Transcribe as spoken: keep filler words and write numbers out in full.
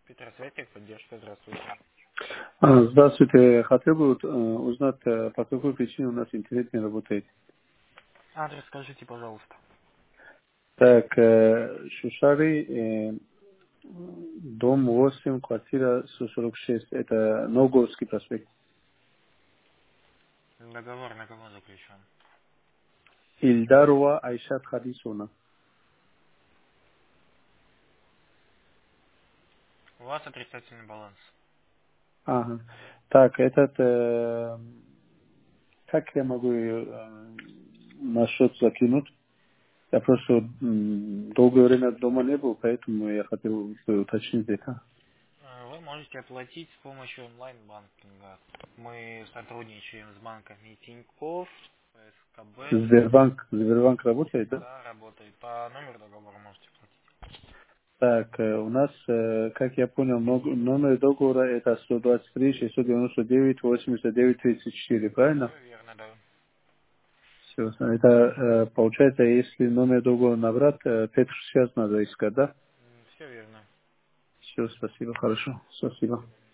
Питер Светик, поддержка, здравствуйте. А, Здравствуйте. Хотел бы вот, э, узнать, э, по какой причине у нас интернет не работает. Адрес скажите, пожалуйста. Так, э, Шушары, э, дом восемь, квартира сто сорок шесть. Это Новгородский проспект. Договор на кого заключен? Ильдарова Айшат Хадисовна. У вас отрицательный баланс. Ага. Так, этот, э, как я могу ее э, на счет закинуть? Я просто м, долгое время дома не был, поэтому я хотел бы уточнить это. Э, Вы можете оплатить с помощью онлайн-банкинга. Мы сотрудничаем с банками Тинькофф, СКБ. Сбербанк, Сбербанк работает, да? Да, работает. По номеру договора можете платить. Так, э, у нас, э, как я понял, ног- номер договора это сто двадцать три шестьсот девяносто девять восемьдесят девять тридцать четыре, правильно? Все верно, да. Все, это э, получается, если номер договора набрать, э, пятьсот шестьдесят надо искать, да? Все верно. Все, спасибо, хорошо, спасибо.